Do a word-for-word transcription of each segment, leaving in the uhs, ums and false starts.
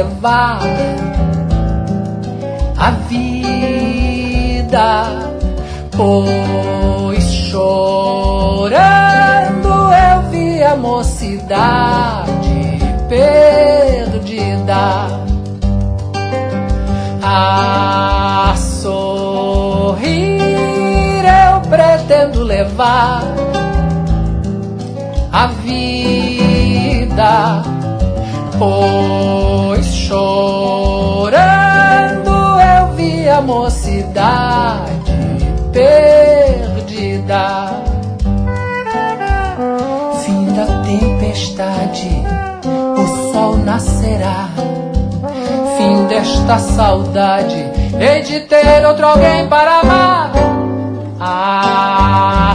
levar a vida, pois chorando eu vi a mocidade perdida. A sorrir eu pretendo levar a vida, pois chorando eu vi a mocidade perdida. Fim da tempestade, o sol nascerá. Fim desta saudade, hei de ter outro alguém para amar. A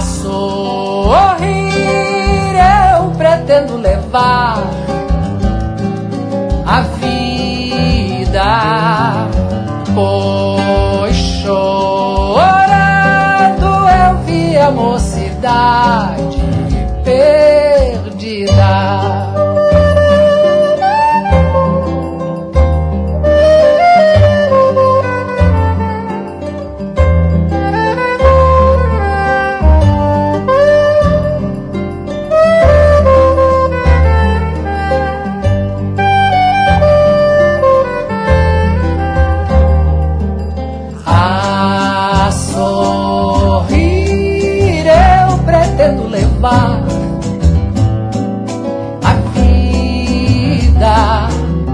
sorrir eu pretendo levar a vida, pois chorando eu vi a mocidade perdida. A vida,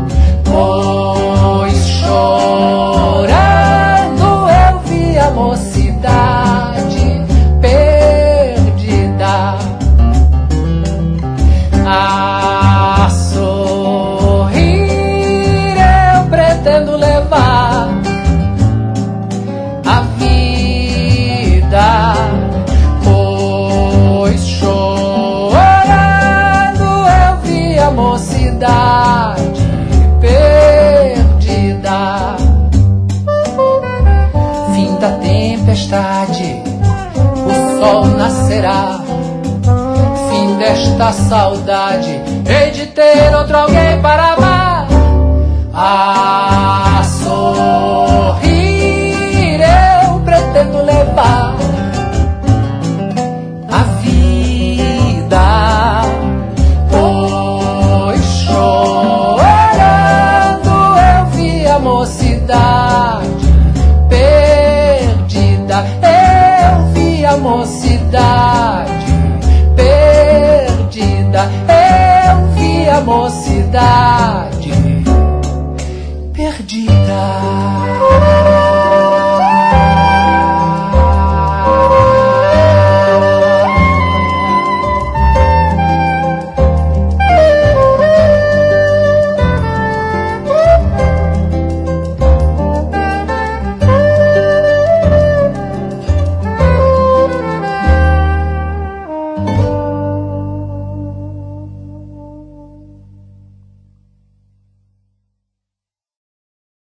pois chorando eu vi a mocidade perdida. A sorrir eu pretendo levar a vida, mocidade perdida. Fim da tempestade, o sol nascerá. Fim desta saudade, hei de ter outro alguém para amar. A sorrir eu pretendo levar a vida, mocidade perdida. Eu vi a mocidade perdida. Eu vi a mocidade perdida.